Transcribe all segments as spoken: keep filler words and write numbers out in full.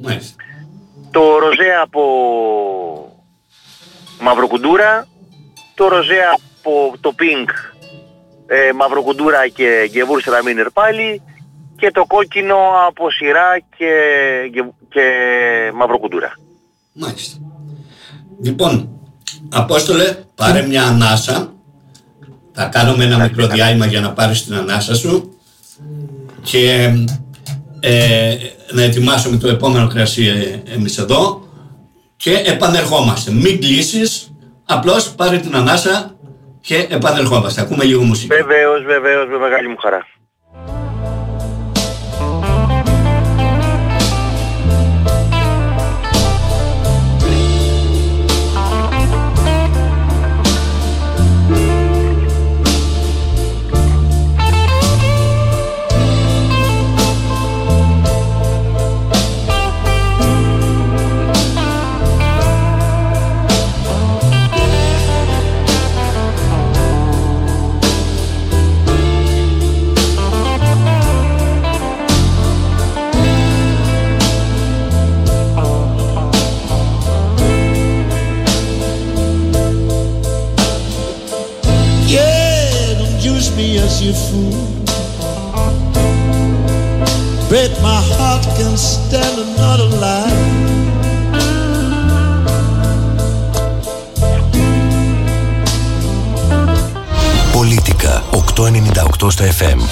Μάλιστα. Το ροζέ από μαυροκουντούρα, το ροζέ από το πινκ ε, μαυροκουντούρα και γεβούρστραμίνερ πάλι, και το κόκκινο από σειρά και, και, και μαυροκουντούρα. Μάλιστα. Λοιπόν, Απόστολε, πάρε μια ανάσα. Θα κάνουμε ένα μικρό διάλειμμα για να πάρεις την ανάσα σου και ε, να ετοιμάσουμε το επόμενο κρασί ε, εμείς εδώ και επανερχόμαστε. Μην κλείσεις, απλώς πάρε την ανάσα και επανερχόμαστε. Ακούμε λίγο μουσική. Βεβαίως, βεβαίως, με μεγάλη μου χαρά. You fool, break my heart, can stand another lie. Πολίτικα οκτακόσια ενενήντα οκτώ στα εφ εμ.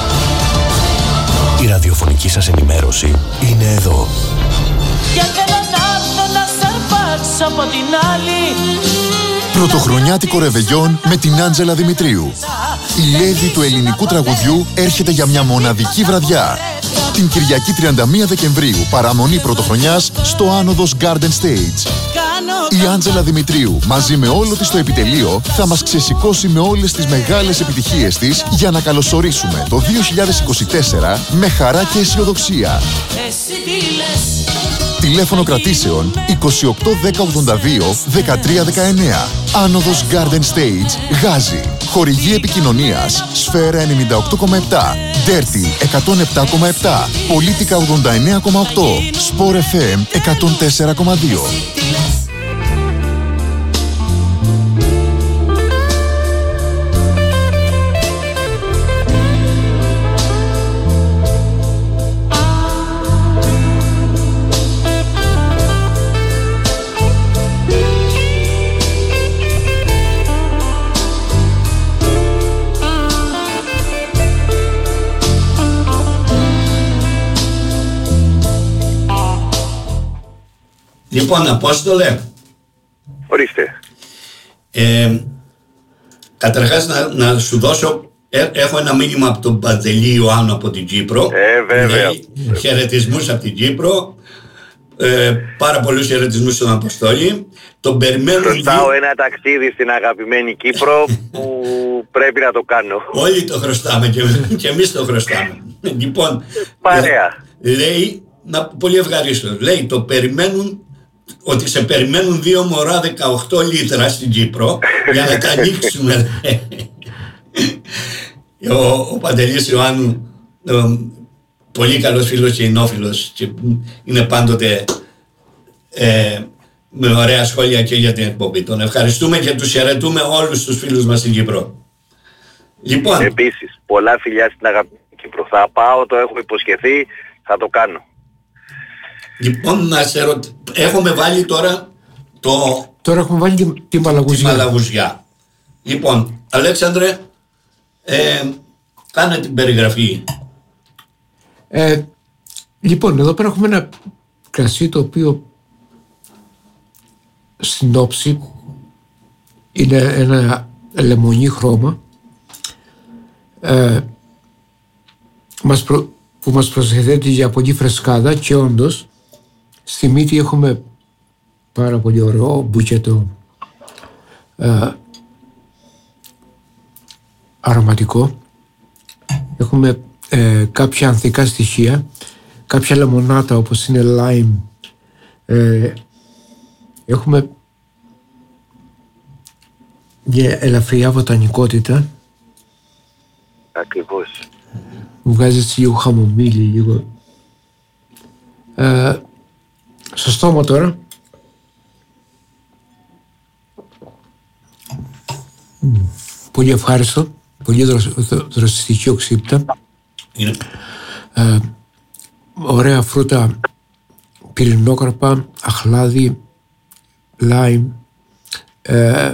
Η ραδιοφωνική σας ενημέρωση είναι εδώ. Γιατί να έρθω να σε αρπάξω από την άλλη. Πρωτοχρονιάτικο ρεβεγιόν με την Άντζελα Δημητρίου. Η λέδη του ελληνικού τραγουδιού έρχεται για μια μοναδική βραδιά. Την Κυριακή τριάντα μία Δεκεμβρίου, παραμονή πρωτοχρονιάς στο Άνοδος Garden Stage. Η Άντζελα Δημητρίου, μαζί με όλο της το επιτελείο, θα μας ξεσηκώσει με όλες τις μεγάλες επιτυχίες της για να καλωσορίσουμε το δύο χιλιάδες είκοσι τέσσερα με χαρά και αισιοδοξία. Τηλέφωνο κρατήσεων είκοσι οκτώ δέκα ογδόντα δύο δεκατρία δεκαεννέα. Άνοδος Garden Stage, Γάζι. Χορηγή επικοινωνίας Σφαίρα ενενήντα οκτώ κόμμα επτά, Dirty εκατόν επτά κόμμα επτά, Πολίτικα ογδόντα εννέα κόμμα οκτώ, Sport εφ εμ εκατόν τέσσερα κόμμα δύο. Λοιπόν, Απόστολε. Ορίστε. Ε, καταρχάς να, να σου δώσω, ε, έχω ένα μήνυμα από τον Παντελή Ιωάννου από την Κύπρο. Ε, βέβαια. Χαιρετισμούς από την Κύπρο. Ε, πάρα πολλούς χαιρετισμούς στον Αποστόλη. Τον περιμένω. Χρωστάω ένα ταξίδι στην αγαπημένη Κύπρο που πρέπει να το κάνω. Όλοι το χρωστάμε και, και εμείς το χρωστάμε. Λοιπόν, παρέα. Λέει, να, πολύ ευχαριστώ. Λέει, το περιμένουν, ότι σε περιμένουν δύο μωρά δεκαοκτώ λίτρα στην Κύπρο για να τα ανοίξουμε. ο, ο Παντελής Ιωάννου, ο, πολύ καλός φίλος και εινόφιλος, και είναι πάντοτε ε, με ωραία σχόλια και για την εκπομπή. Τον ευχαριστούμε και τους χαιρετούμε όλους τους φίλους μας στην Κύπρο. Λοιπόν, επίσης, πολλά φιλιά στην αγαπημένη Κύπρο. Θα πάω, το έχω υποσχεθεί, θα το κάνω. Λοιπόν, να σε ρωτήσω, έχουμε βάλει τώρα το... Τώρα έχουμε βάλει τη, τη μαλαγουζιά. Τη μαλαγουζιά. Λοιπόν, Αλέξανδρε, ε, κάνε την περιγραφή. Ε, λοιπόν, εδώ πέρα έχουμε ένα κρασί το οποίο στην όψη είναι ένα λεμονί χρώμα ε, μας προ, που μας προσθέτει για πολύ φρεσκάδα, και όντως στη μύτη έχουμε πάρα πολύ ωραίο μπουκέτο ε, αρωματικό. Έχουμε ε, κάποια ανθικά στοιχεία, κάποια λεμονάτα όπως είναι lime, ε, έχουμε μια ελαφριά βοτανικότητα. Ακριβώς. Μου βγάζει λίγο χαμομήλι, λίγο. Ε, στο στόμα τώρα. Πολύ ευχάριστο, πολύ δροσιστική οξύτητα. Είναι. Ε, ωραία φρούτα, πυρηνόκαρπα, αχλάδι, λάιμ. Ε,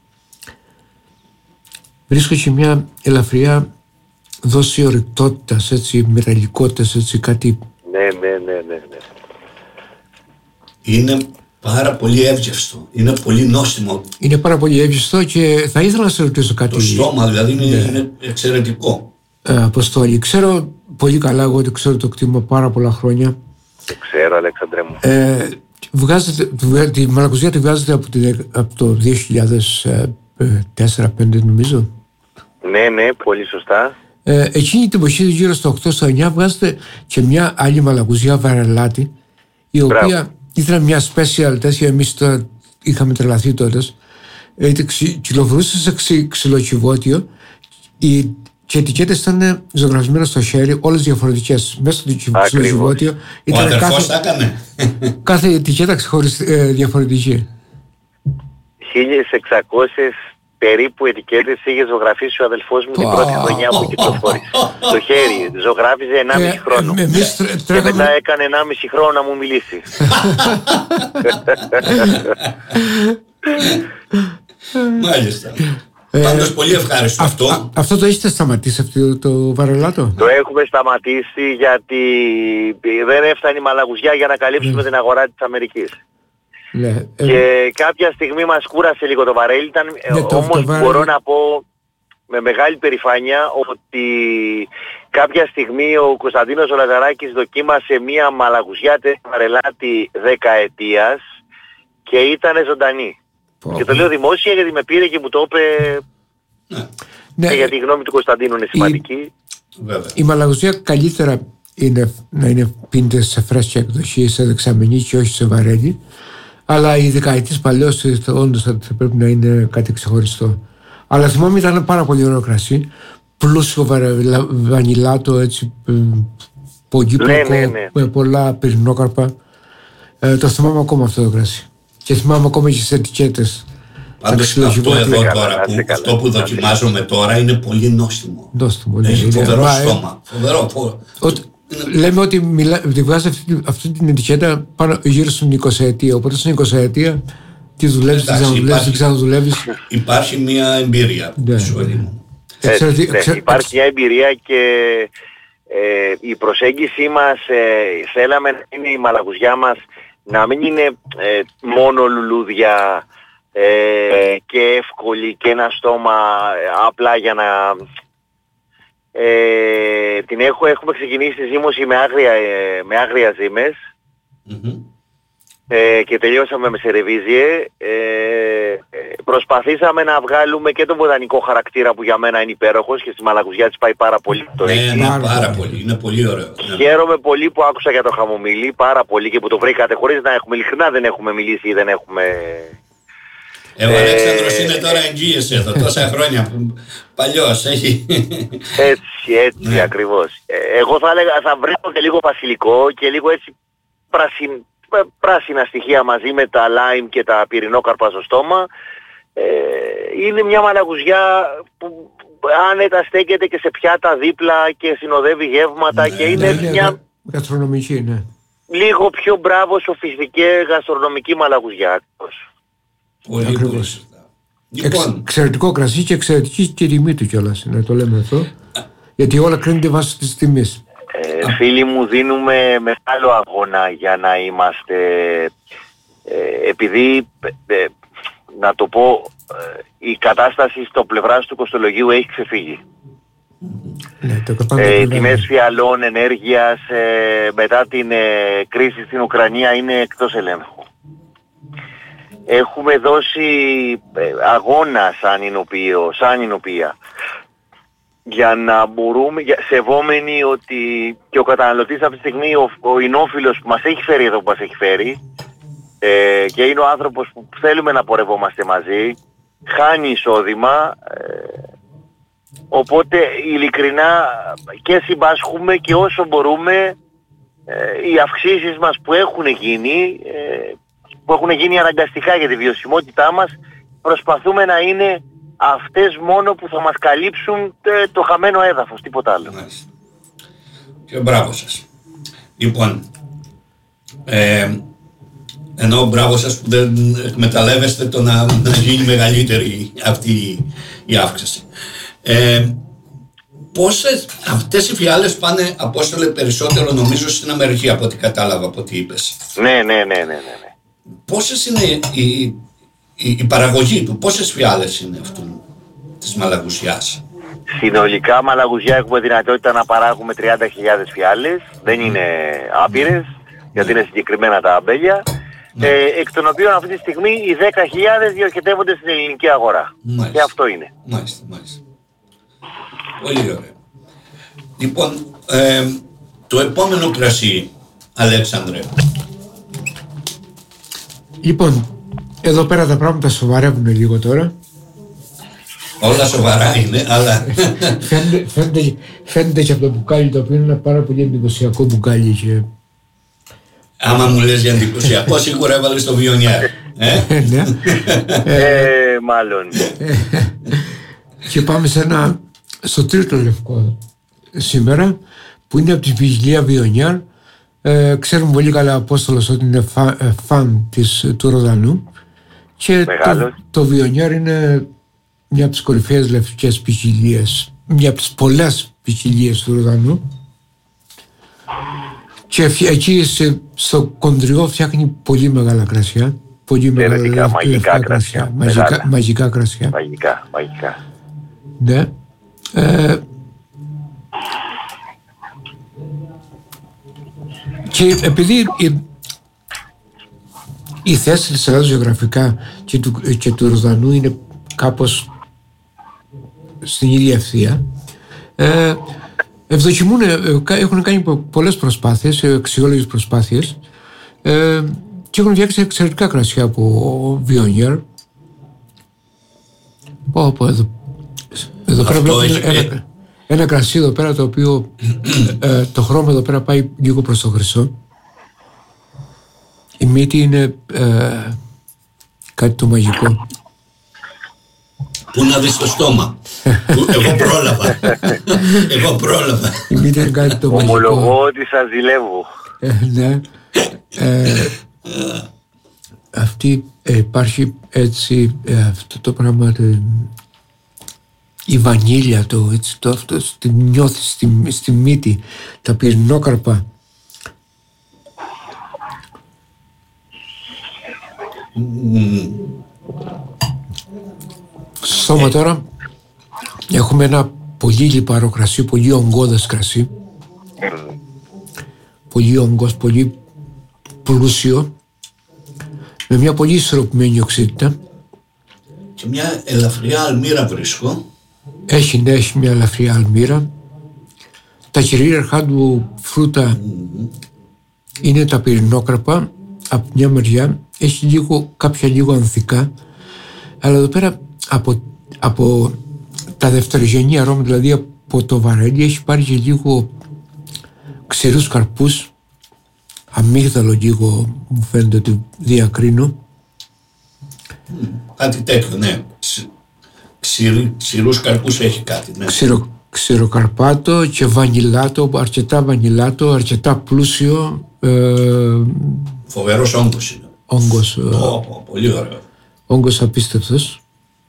βρίσκω και μια ελαφριά δόση ορυκτότητας, έτσι, μυραλικότητας, έτσι, κάτι. Ναι, ναι, ναι, ναι, ναι. Είναι πάρα πολύ εύγευστο. Είναι πολύ νόστιμο. Είναι πάρα πολύ εύγευστο και θα ήθελα να σε ρωτήσω κάτι. Το στόμα δηλαδή είναι, ναι. είναι εξαιρετικό. Ε, Αποστόλη, ξέρω πολύ καλά, εγώ ότι ξέρω το κτήμα πάρα πολλά χρόνια. Ξέρω, Αλέξανδρε μου. Ε, βγάζετε, τη μαλακουζιά τη βγάζετε από, την, από το δύο χιλιάδες τέσσερα πέντε νομίζω. Ναι, ναι, πολύ σωστά. Ε, εκείνη την εποχή γύρω στο οκτώ εννιά βγάζετε και μια άλλη μαλακουζιά βαρελάτη, η οποία Μπράβο. Ήταν μια special τέτοια, εμείς τώρα είχαμε τρελαθεί τότε. Ε, κυκλοφορούσε σε ξυ, ξυλοκιβώτιο η, και οι ετικέτες ήταν ζωγραφισμένες στο χέρι, όλες διαφορετικές. Μέσα στο ξυλοκιβώτιο ήταν. Ο αδερφός τα έκανε. Κάθε ετικέτα ξεχωριστή, ε, διαφορετική. χίλια εξακόσιες περίπου ετικέτες είχε ζωγραφίσει ο αδελφός μου την πρώτη χρονιά που κυκλοφόρησε. Στο χέρι, ζωγράφιζε ενάμιση ε, χρόνο. Ε, εμείς τρέ, και μετά έκανε ενάμιση χρόνο να μου μιλήσει. Μάλιστα. Ε, Πάντως πολύ ευχάριστο αυτό. Αυτό, αυτό το έχετε σταματήσει αυτό το βαρελάτο? Το έχουμε σταματήσει γιατί δεν έφτανε η μαλαγουζιά για να καλύψουμε mm. την αγορά της Αμερικής. Ναι, και ε, κάποια στιγμή μας κούρασε λίγο το βαρέλι, ήταν, ναι, το, όμως το βαρέλι... μπορώ να πω με μεγάλη περηφάνεια ότι κάποια στιγμή ο Κωνσταντίνος ο Λαζαράκης δοκίμασε μία μαλαγουζιά βαρελάτη δεκαετίας και ήταν ζωντανή. Oh. Και το λέω δημόσια γιατί με πήρε και μου το είπε ναι. και γιατί η γνώμη του Κωνσταντίνου είναι σημαντική. Η, η μαλαγουζιά καλύτερα είναι να είναι πίνεται σε φρέσκια εκδοχή, σε δεξαμενή και όχι σε βαρέλι. Αλλά οι δεκαετίες παλιώς όντως θα πρέπει να είναι κάτι ξεχωριστό. Αλλά θυμάμαι ήταν πάρα πολύ ωραίο κρασί, πλούσιο βανιλάτο, έτσι, πολύπλοκο, ναι, ναι, ναι. με πολλά πυρηνόκαρπα. Ε, το θυμάμαι ακόμα αυτό το κρασί. Και θυμάμαι ακόμα και στις ετικέτες. Πάντως αυτό εδώ τώρα, που, αυτό που δοκιμάζομαι τώρα είναι πολύ νόστιμο. Νόστιμο, ναι. Έχει φοβερό στόμα. Φοβερό. Λέμε ότι μιλά, βγάζει αυτή, αυτή την ετικέτα πάνω γύρω στην εικοσαετία. Οπότε στην εικοσαετία τι δουλεύεις, τι ξαναδουλεύεις, τι ξαναδουλεύεις. Υπάρχει μια εμπειρία. Ναι, ναι. Εξαιρετή, ναι, εξε... Υπάρχει μια εμπειρία και ε, η προσέγγιση μας ε, θέλαμε να είναι η μαλαγουζιά μας να μην είναι ε, μόνο λουλούδια ε, και εύκολη και ένα στόμα ε, απλά για να... Ε, την έχω, έχουμε ξεκινήσει τη ζύμωση με άγρια, ε, με άγρια ζύμες mm-hmm. ε, και τελειώσαμε με σερεβίζιε. Ε, προσπαθήσαμε να βγάλουμε και τον βοτανικό χαρακτήρα που για μένα είναι υπέροχος και στη μαλαγουζιά της πάει πάρα πολύ. Το ναι, είναι πάρα πολύ, είναι πολύ ωραίο. Χαίρομαι πολύ που άκουσα για το χαμομήλι, πάρα πολύ και που το βρήκατε χωρίς να έχουμε, ειλικρινά δεν έχουμε μιλήσει ή δεν έχουμε... Ε, ο Αλέξανδρος είναι τώρα εγγύης εδώ, τόσα χρόνια, παλιός, έχει... Έτσι, έτσι ναι. ακριβώς. Εγώ θα έλεγα, θα βρω και λίγο βασιλικό και λίγο έτσι πράσιν, πράσινα στοιχεία μαζί με τα λάιμ και τα πυρηνόκαρπα στο στόμα. Ε, είναι μια μαλαγουζιά που άνετα στέκεται και σε πιάτα δίπλα και συνοδεύει γεύματα ναι, και είναι ναι, μια... Ναι, γαστρονομική, ναι. Λίγο πιο μπράβο, σοφιστική γαστρονομική μαλαγουζιά. Πολύ ακριβώς. Λοιπόν. Εξαιρετικό κρασί και εξαιρετική και τιμή του κιόλας, να το λέμε αυτό. Γιατί όλα κρίνονται βάσει της τιμής. Ε, φίλοι μου, δίνουμε μεγάλο αγώνα για να είμαστε... Ε, επειδή, ε, να το πω, ε, η κατάσταση στο πλευράς του κοστολογίου έχει ξεφύγει. Ναι, ε, οι τιμές φιαλών, ενέργειας, ε, μετά την ε, κρίση στην Ουκρανία είναι εκτός ελέγχου. Έχουμε δώσει αγώνα σαν εινοποιείο, σαν εινοποιία για να μπορούμε, σεβόμενοι ότι και ο καταναλωτής αυτή τη στιγμή, ο, ο εινόφιλος που μας έχει φέρει εδώ που μας έχει φέρει ε, και είναι ο άνθρωπος που θέλουμε να πορευόμαστε μαζί, χάνει εισόδημα, ε, οπότε ειλικρινά και συμπάσχουμε και όσο μπορούμε ε, οι αυξήσεις μας που έχουν γίνει που έχουν γίνει αναγκαστικά για τη βιωσιμότητά μας, προσπαθούμε να είναι αυτές μόνο που θα μας καλύψουν ε, το χαμένο έδαφος, τίποτα άλλο. Μάλιστα. Και μπράβο σας. Λοιπόν, ε, ενώ μπράβο σας που δεν εκμεταλλεύεστε το να, να γίνει μεγαλύτερη αυτή η αύξηση. Ε, πόσες αυτές οι φιάλες πάνε, Απόστολε, περισσότερο νομίζω στην Αμερική από ό,τι κατάλαβα από ό,τι είπες. Ναι, ναι, ναι, ναι, ναι. Πόσες είναι η, η, η παραγωγή του, πόσες φιάλες είναι αυτού της μαλαγουσιάς? Συνολικά μαλαγουζιά έχουμε δυνατότητα να παράγουμε τριάντα χιλιάδες φιάλες, δεν είναι άπειρες, γιατί είναι συγκεκριμένα τα αμπέλια, ε, εκ των οποίων αυτή τη στιγμή οι δέκα χιλιάδες διοχετεύονται στην ελληνική αγορά. Μάλιστα. Και αυτό είναι. Μάλιστα, μάλιστα. Πολύ ωραία. Λοιπόν, ε, το επόμενο κρασί, Αλέξανδρε. Λοιπόν, εδώ πέρα τα πράγματα σοβαρεύουν λίγο τώρα. Όλα σοβαρά είναι, αλλά... φαίνεται, φαίνεται, φαίνεται και από το μπουκάλι, το οποίο είναι ένα πάρα πολύ εντυπωσιακό μπουκάλι. Και... άμα μου λες για εντυπωσιακό, σίγουρα έβαλες το βιονιάρ. Ε? ναι. ε, μάλλον. Και πάμε σε ένα, στο τρίτο λευκό σήμερα, που είναι από τη ποικιλία Βιονιάρ. Ε, ξέρουμε πολύ καλά ο Απόστολος ότι είναι φα, ε, φαν της, του Ροδανού, και το, το Βιονιάρ είναι μια από τις κορυφαίες λευκές ποικιλίες, μια από τις πολλές ποικιλίες του Ροδανού, και εκεί σε, στο κοντριό φτιάχνει πολύ μεγάλα κρασιά, πολύ μεγάλα λευκά, μαγικά κρασιά, μαγικά, μαγικά κρασιά. Μαγικά, μαγικά. Ναι. Ε, και επειδή η, η θέση της Ελλάδας γεωγραφικά και του, και του Ροδανού είναι κάπως στην ίδια ευθεία, ε, ευδοκιμούν, έχουν κάνει πολλές προσπάθειες, αξιόλογες προσπάθειες, ε, και έχουν φτιάξει εξαιρετικά κρασιά από Βιονιάρ. Πω πω εδώ Εδώ πέρα βλέπουμε ένα, ένα κρασί εδώ πέρα, το οποίο ε, το χρώμα εδώ πέρα πάει λίγο προς το χρυσό. Η μύτη είναι ε, κάτι το μαγικό. Πού να δεις το στόμα. Εγώ πρόλαβα. Εγώ πρόλαβα. Η μύτη είναι κάτι το μαγικό. Ομολογώ ότι σας ζηλεύω. Ε, ναι. Ε, αυτή ε, υπάρχει έτσι ε, αυτό το πράγμα, το, η βανίλια, το, έτσι, το αυτό, τη νιώθει στη, στη μύτη, τα πυρηνόκαρπα. Mm. Στόμα τώρα έχουμε ένα πολύ λιπαρό κρασί, πολύ ογκώδες κρασί, mm. πολύ ογκός, πολύ πλούσιο, με μια πολύ ισορροπημένη οξύτητα και μια ελαφριά αλμύρα βρίσκω. Έχει, ναι, έχει μια ελαφριά αλμύρα. Τα κυρίαρχα του φρούτα mm-hmm. είναι τα πυρηνόκαρπα από μια μεριά, έχει λίγο, κάποια λίγο ανθικά, αλλά εδώ πέρα από, από τα δευτερογενή αρώματα, δηλαδή από το βαρέλι, έχει πάρει και λίγο ξηρούς καρπούς, αμύγδαλο λίγο, μου φαίνεται ότι διακρίνω. Mm, κάτι τέτοιο, ναι. Ξηρ, ξηρούς καρπούς έχει κάτι, ναι. Ξηρο, ξηροκαρπάτο και βανιλάτο, αρκετά βανιλάτο, αρκετά πλούσιο. Ε, Φοβερός όγκος είναι. Όγκος. Oh, oh, πολύ ωραίο. Όγκος απίστευτος.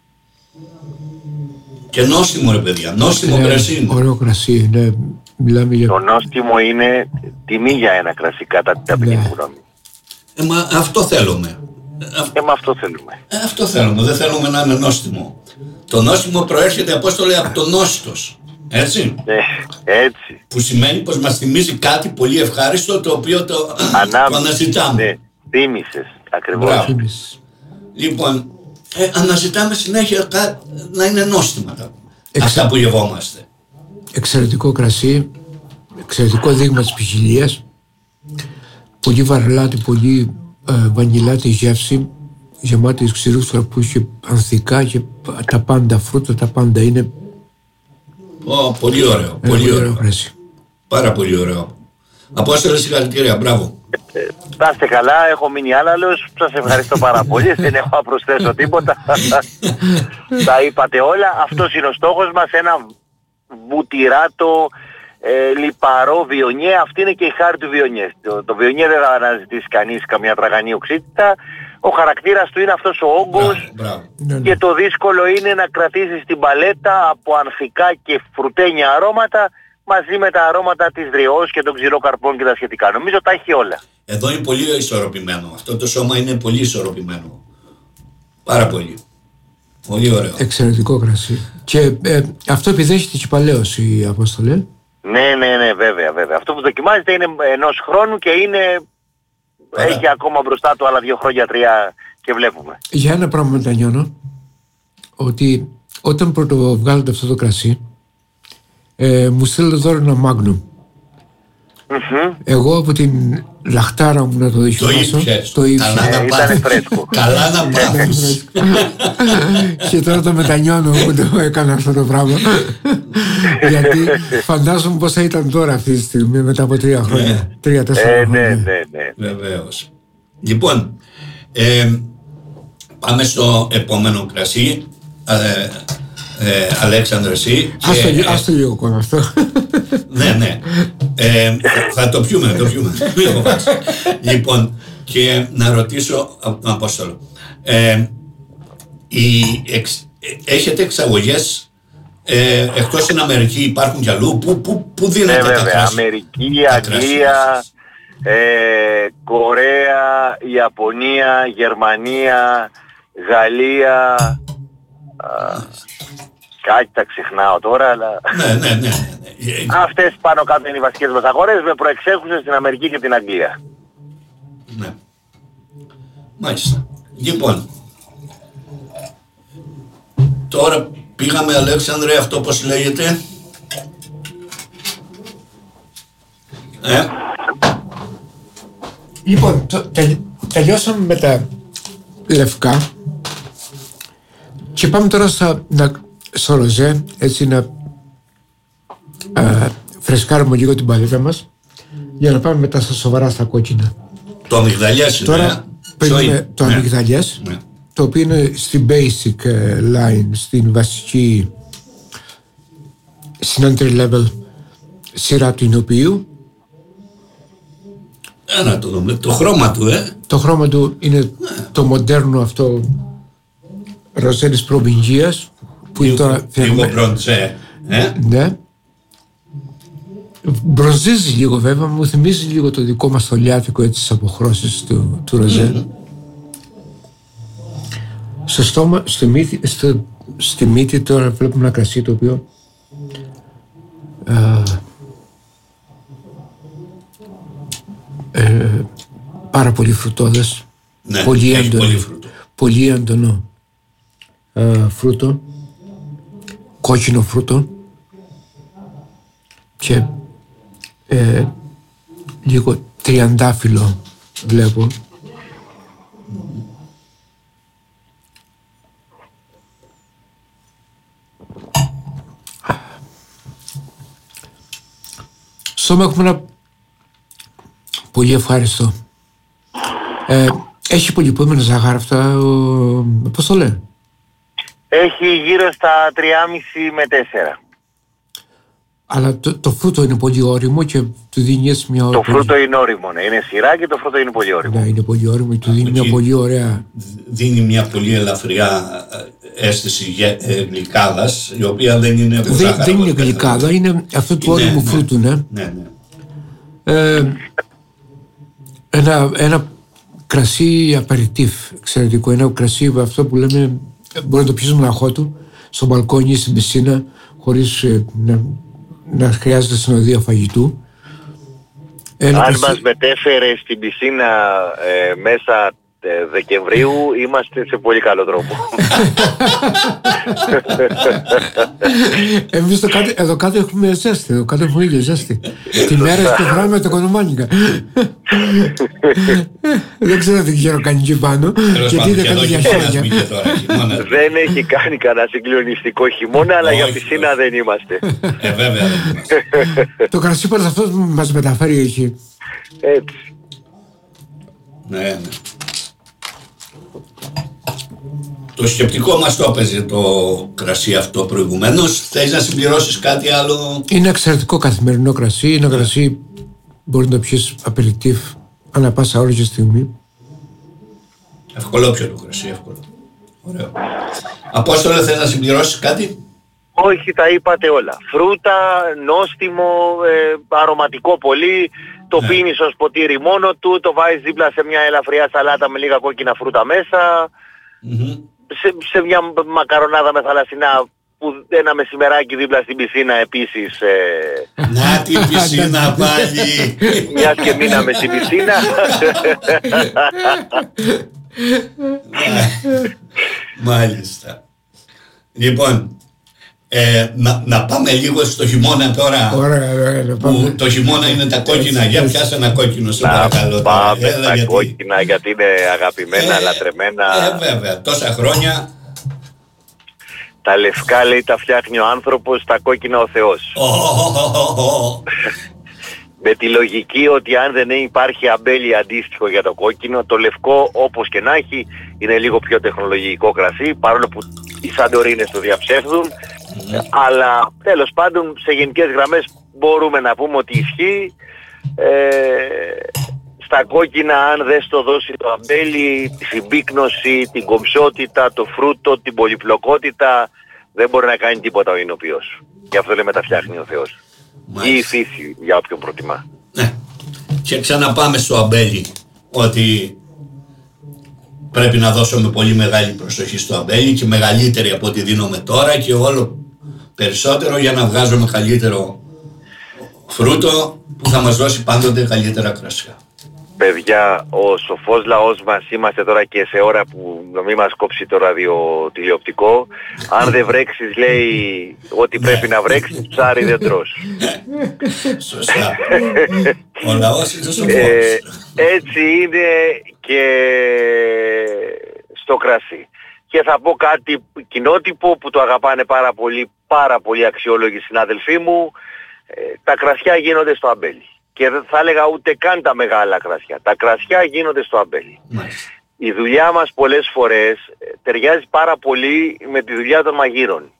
Και νόστιμο, ρε παιδιά, νόστιμο ε, κρασί είναι. Ωραίο κρασί, ναι. Μιλάμε για... Το νόστιμο είναι τιμή για ένα κρασί, κατά την ταπεινή μου γνώμη. Ε, μα αυτό θέλουμε. Ε, μα αυτό θέλουμε. Ε, αυτό θέλουμε, δεν θέλουμε να είναι νόστιμο. Το νόστιμο προέρχεται, Απόστολε, από το νόστος. Έτσι. Ε, έτσι. Που σημαίνει πως μας θυμίζει κάτι πολύ ευχάριστο, το οποίο το, το αναζητάμε. Ναι, θύμισες, ακριβώς. Λοιπόν, ε, αναζητάμε συνέχεια κα, να είναι νόστιμα τα, Εξ... αυτά που γευόμαστε. Εξαιρετικό κρασί, εξαιρετικό δείγμα της ποικιλίας, πολύ βαρελάτη, πολύ ε, βανιλάτη γεύση, γεμάτη ξηρούς καρπούς και ανθικά και τα πάντα φρούτα, τα πάντα είναι. Oh, πολύ ωραίο, πολύ ωραίο. κρασί. Πάρα πολύ ωραίο. Απόστολε, συγχαρητήρια, μπράβο. Ε, να είστε καλά, έχω μείνει άλλαλος. Σας ευχαριστώ πάρα πολύ. Δεν έχω να προσθέσω τίποτα. Τα είπατε όλα. Αυτός είναι ο στόχος μας. Ένα βουτυράτο, ε, λιπαρό βιονιέ. Αυτή είναι και η χάρη του βιονιέ. Το, το βιονιέ δεν θα αναζητήσει κανείς καμιά τραγανή οξύτητα. Ο χαρακτήρας του είναι αυτός ο όγκος. Μπράβο, μπράβο. Και το δύσκολο είναι να κρατήσεις την παλέτα από ανθικά και φρουτένια αρώματα μαζί με τα αρώματα της δριός και των ξηροκαρπών και τα σχετικά. Νομίζω τα έχει όλα. Εδώ είναι πολύ ισορροπημένο. Αυτό το σώμα είναι πολύ ισορροπημένο. Πάρα πολύ. Πολύ ωραίο. Εξαιρετικό κρασί. Και ε, αυτό επιδέχεται και παλαίωση, Απόστολε. Ναι, ναι, ναι, βέβαια, βέβαια. Αυτό που δοκιμάζεται είναι ενός χρόνου και είναι... Άρα. Έχει ακόμα μπροστά του άλλα δύο χρόνια, τρία και βλέπουμε. Για ένα πράγμα μετανιώνω, ότι όταν πρώτο βγάλετε αυτό το κρασί, ε, μου στείλετε δώρο ένα Magnum. Mm-hmm. Εγώ από την λαχτάρα μου να το δοκιμάσω. Το ήπιες. Ε, ήταν φρέσκο. Καλά να πάθεις. Και τώρα το μετανιώνω που το έκανα αυτό το πράγμα. Γιατί φαντάζομαι πως θα ήταν τώρα αυτή τη στιγμή μετά από τρία χρόνια. Τρία-τέσσερα ε, χρόνια. ναι, ναι, ναι. Βεβαίως. Λοιπόν, ε, πάμε στο επόμενο κρασί. Ε, ε, Αλέξανδρε, εσύ. Ας το λίγο ακόμα αυτό. Ναι, ναι. Ε, θα το πιούμε, θα το πιούμε. Λοιπόν, και να ρωτήσω από τον Απόστολο. Ε, η εξ, έχετε εξαγωγές ε, εκτός στην Αμερική, υπάρχουν κι αλλού? Πού, πού, πού δίνετε ναι, τα βέβαια, κράσια? Αμερική, Αγγλία, ε, Κορέα, Ιαπωνία, Γερμανία, Γαλλία. Α, κάτι τα ξεχνάω τώρα, αλλά... Ναι, ναι, ναι, ναι. Αυτές πάνω κάτω είναι οι βασικές μας αγορές, με προεξέχουσες στην Αμερική και την Αγγλία. Ναι. Μάλιστα. Λοιπόν, τώρα πήγαμε, Αλέξανδρε, αυτό πώς λέγεται? Ε? Λοιπόν, το, τε, τελειώσαμε με τα λευκά και πάμε τώρα στα, να, στο ροζέ, έτσι να α, φρεσκάρουμε λίγο την παλέτα μας για να πάμε μετά στα σοβαρά, στα κόκκινα. Το αμυγδαλιές είναι. Τώρα παίρνουμε το ναι. αμυγδαλιές, Ναι. το οποίο είναι στην basic line, στην βασική, στην entry level σειρά του εινοποιείου. Ε, να το δούμε. Το χρώμα του, ε. Το χρώμα του είναι ναι. το μοντέρνο αυτό ροζέ της προβινγίας που είναι τώρα λίγο μπροντζέ, ε. Ναι. Μπροζίζει λίγο βέβαια, μου θυμίζει λίγο το δικό μας το λιάτικο, έτσι, τις αποχρώσεις του, του ροζέ. Mm-hmm. Στο στόμα, στη μύτη, στο, στη μύτη τώρα βλέπουμε ένα κρασί το οποίο ε, ε, πάρα πολύ φρουτώδες, ναι, πολύ έντονο, πολύ, φρούτο. πολύ έντονο ε, φρούτο, κόκκινο φρούτο και ε, λίγο τριαντάφυλλο βλέπω. Σώμα έχουμε ένα πολύ ευχάριστο. Ε, έχει πολυπόμενο ζάχαρο αυτά, ο... πώς το λένε? Έχει γύρω στα τρία κόμμα πέντε με τέσσερα. Αλλά το, το φρούτο είναι πολύ όριμο και του δίνει έτσι μια... Το φρούτο είναι όριμο, ναι. Είναι σειρά και το φρούτο είναι πολύ όριμο. Ναι, είναι πολύ όριμο και του δίνει μια πολύ ωραία... Δίνει μια πολύ ελαφριά αίσθηση γλυκάδας, η οποία δεν είναι... Δεν, δεν είναι γλυκάδα, είναι αυτό του είναι, όριμου ναι, φρούτου, ναι. ναι, ναι. Ε, ένα, ένα κρασί απεριτίφ, εξαιρετικό. Ένα κρασί αυτό που λέμε, μπορεί να το πιεις μοναχό του, στο μπαλκόνι ή στην πισίνα, χωρίς ε, να, να χρειάζεται συνοδεία φαγητού. Ένα Αν κρασί... μας μετέφερε στην πισίνα ε, μέσα ε, Δεκεμβρίου είμαστε σε πολύ καλό τρόπο. Εμείς το κάτω, εδώ κάτω έχουμε ζέστη, εδώ κάτω έχουμε ήλιο ζέστη. Τη μέρα στο γράμμα το κονομάνικα. Δεν ξέρω τι ξέρω κάνει εκεί πάνω. Γιατί δεν κάνει για χέρια. Δεν έχει κάνει κανένα συγκλονιστικό χειμώνα, αλλά για πισίνα δεν είμαστε. Ε, βέβαια. Το κρασί πάντως αυτό μας μεταφέρει εκεί. Έτσι. Ναι, ναι. Το σκεπτικό μας το έπαιζε το κρασί αυτό προηγουμένως. Θέλεις να συμπληρώσεις κάτι άλλο? Είναι εξαιρετικό καθημερινό κρασί. Είναι κρασί μπορεί να το πιεις απεριτίφ ανά πάσα ώρα και στιγμή. Ευκολόπιο το κρασί, εύκολο. Ωραίο. Απόστολε, θες να συμπληρώσεις κάτι? Όχι, τα είπατε όλα. Φρούτα, νόστιμο, ε, αρωματικό πολύ. Το ναι. πίνεις ως ποτήρι μόνο του, το βάζεις δίπλα σε μια ελαφριά σαλάτα με λίγα κόκκινα φρούτα μέσα. Mm-hmm. Σε, σε μια μακαρονάδα με θαλασσινά, που ένα μεσημεράκι δίπλα στην πισίνα επίσης. Ε... Να την πισίνα πάλι! Μιας και μείναμε στην πισίνα. Μάλιστα. Λοιπόν, ε, να, να πάμε λίγο στο χειμώνα τώρα. Ωραία, ωραία, να πάμε. Που το χειμώνα είναι τα κόκκινα. Για πιάσε ένα κόκκινο, σε να παρακαλώ. Πάμε Έλα, τα γιατί... κόκκινα γιατί είναι αγαπημένα, ε, λατρεμένα. Ε, βέβαια, τόσα χρόνια. Τα λευκά, λέει, τα φτιάχνει ο άνθρωπος, τα κόκκινα ο Θεός. Oh. Με τη λογική ότι αν δεν υπάρχει αμπέλι αντίστοιχο για το κόκκινο, το λευκό όπως και να έχει είναι λίγο πιο τεχνολογικό κρασί, παρόλο που οι Σαντορίνες το διαψεύδουν. Mm. Αλλά τέλος πάντων σε γενικές γραμμές μπορούμε να πούμε ότι ισχύει. Ε, στα κόκκινα, αν δεν στο δώσει το αμπέλι, τη συμπίκνωση, την κομψότητα, το φρούτο, την πολυπλοκότητα, δεν μπορεί να κάνει τίποτα ο ηνοποιός. Γι' αυτό λέμε τα φτιάχνει ο Θεός. Ή η φύση, για όποιον προτιμά. Ναι. Και ξαναπάμε στο αμπέλι, ότι πρέπει να δώσουμε πολύ μεγάλη προσοχή στο αμπέλι και μεγαλύτερη από ό,τι δίνουμε τώρα και όλο περισσότερο για να βγάζουμε καλύτερο φρούτο που θα μας δώσει πάντοτε καλύτερα κρασιά. Παιδιά, ο σοφός λαός μας, είμαστε τώρα και σε ώρα που να μην μας κόψει το ραδιοτηλεοπτικό. Αν δεν βρέξεις, λέει, ότι πρέπει να βρέξεις, ψάρι δεν τρως. Σωστά. Ο λαός είναι σοφός. Ε, έτσι είναι και στο κρασί. Και θα πω κάτι κοινότυπο που το αγαπάνε πάρα πολύ, πάρα πολύ αξιόλογοι συνάδελφοί μου. Ε, τα κρασιά γίνονται στο αμπέλι. Και δεν θα έλεγα ούτε καν τα μεγάλα κρασιά. Τα κρασιά γίνονται στο αμπέλι. Μάλιστα. Η δουλειά μας πολλές φορές ταιριάζει πάρα πολύ με τη δουλειά των μαγείρων.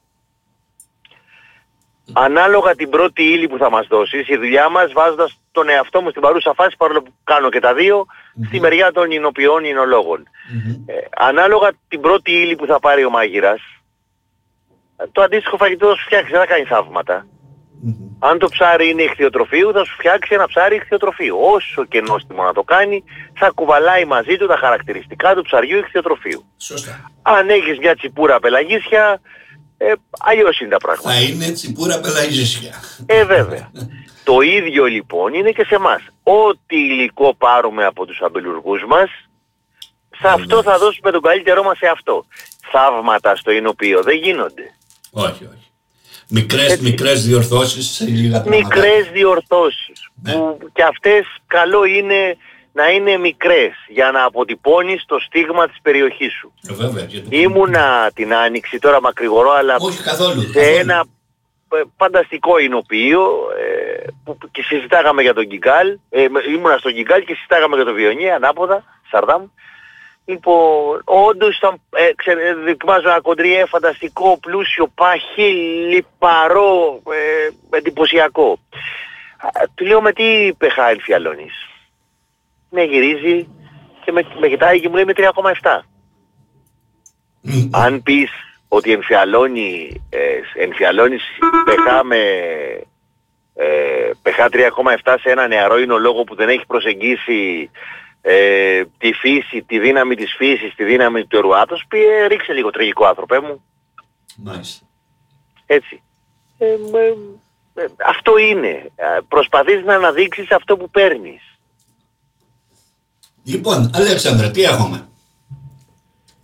Ανάλογα την πρώτη ύλη που θα μας δώσεις, η δουλειά μας, βάζοντας τον εαυτό μου στην παρούσα φάση, παρόλο που κάνω και τα δύο, mm-hmm. στη μεριά των ηνοποιών ηνολόγων. Mm-hmm. Ε, ανάλογα την πρώτη ύλη που θα πάρει ο μάγειρας, το αντίστοιχο φαγητό θα σου φτιάξει, δεν θα κάνει θαύματα. Mm-hmm. Αν το ψάρι είναι ηχθειοτροφείου, θα σου φτιάξει ένα ψάρι ηχθειοτροφείου. Όσο και νόστιμο να το κάνει, θα κουβαλάει μαζί του τα χαρακτηριστικά του ψαριού ηχθειοτροφείου. Σωστά. Αν έχεις μια τσιπούρα πελαγίσια, ε, αλλιώς είναι τα πράγματα. Θα είναι τσιπούρα πελαγίσια. Ε, βέβαια. Το ίδιο λοιπόν είναι και σε εμάς. Ό,τι υλικό πάρουμε από τους αμπελουργούς μας, σε αυτό θα δώσουμε τον καλύτερό μας σε αυτό. Θαύματα στο εινοποιείο δεν γίνονται. Όχι, όχι. Μικρές, μικρές διορθώσεις σε λίγα πράγματα. Μικρές διορθώσεις. Ναι. Που και αυτές καλό είναι να είναι μικρές για να αποτυπώνεις το στίγμα της περιοχής σου. Ε, βέβαια, Ήμουνα την Άνοιξη, τώρα μακρηγορώ, αλλά όχι, καθόλου, σε καθόλου. ένα φανταστικό εινοποιείο ε, που και συζητάγαμε για τον Γκιγκάλ. Ε, ήμουνα στον Γκιγκάλ και συζητάγαμε για τον Βιονιέ, ανάποδα, Σαρδάμ. Λοιπόν, όντως ήταν, ε, ξε, δοκιμάζω ένα κοντριέ φανταστικό, πλούσιο, παχύ, λιπαρό, ε, εντυπωσιακό. Α, του λέω με τι πεχά εμφιαλώνεις. Με γυρίζει και με, με κοιτάει και μου λέει με τρία κόμμα επτά. Mm. Αν πεις ότι εμφιαλώνει, ε, εμφιαλώνεις πεχά με ε, πεχά τρία κόμμα επτά σε ένα νεαρό εινολόγο που δεν έχει προσεγγίσει Ε, τη φύση, τη δύναμη της φύσης, τη δύναμη του ερουάτος, πει ε, ρίξε λίγο τραγικό άνθρωπέ μου. Μάλιστα. Έτσι. Ε, ε, ε, αυτό είναι. Προσπαθείς να αναδείξεις αυτό που παίρνεις. Λοιπόν, Αλέξανδρε, τι έχουμε?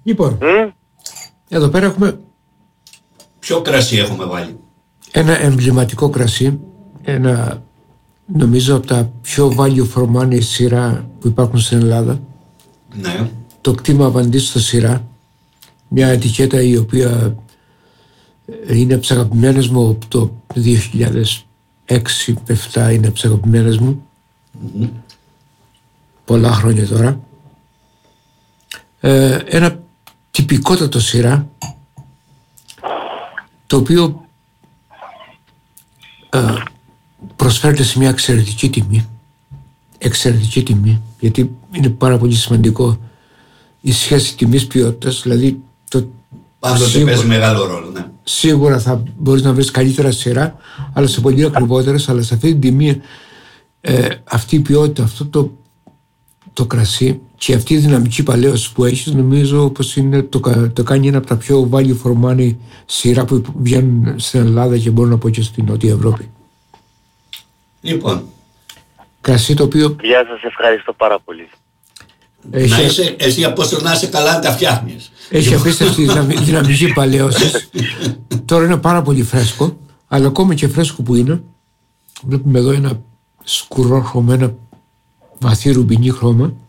Λοιπόν, Mm? εδώ πέρα έχουμε Ποιο κρασί έχουμε βάλει? ένα εμβληματικό κρασί, ένα νομίζω από τα πιο value for money σειρά που υπάρχουν στην Ελλάδα. Ναι. Το κτήμα απαντήσει σειρά. Μια ετικέτα η οποία είναι από τις αγαπημένες μου από το δύο χιλιάδες έξι με επτά, είναι από τις αγαπημένες μου. Mm-hmm. Πολλά χρόνια τώρα. Ε, ένα τυπικότατο σειρά, το οποίο ε, προσφέρεται σε μια εξαιρετική τιμή. Εξαιρετική τιμή, γιατί είναι πάρα πολύ σημαντικό η σχέση τιμής ποιότητας, δηλαδή το πάντοτε παίζει μεγάλο ρόλο, ναι. Σίγουρα θα μπορείς να βρεις καλύτερα σειρά, αλλά σε πολύ ακριβότερες, αλλά σε αυτή την τιμή ε, αυτή η ποιότητα, αυτό το, το κρασί και αυτή η δυναμική παλαίωση που έχεις, νομίζω πως είναι, το, το κάνει ένα από τα πιο value for money σειρά που βγαίνουν στην Ελλάδα και μπορώ να πω και στην Νότια Ευρώπη. Λοιπόν. Κρασί το οποίο... Γεια σας, ευχαριστώ πάρα πολύ. Έχει... Να είσαι, εσύ Απόστολο, να είσαι καλά να τα φτιάχνεις. Έχει απίστευτη δυναμική παλαίωση. Τώρα είναι πάρα πολύ φρέσκο, αλλά ακόμα και φρέσκο που είναι, βλέπουμε εδώ ένα σκουρό χρώμα, ένα βαθύ ρουμπινί χρώμα.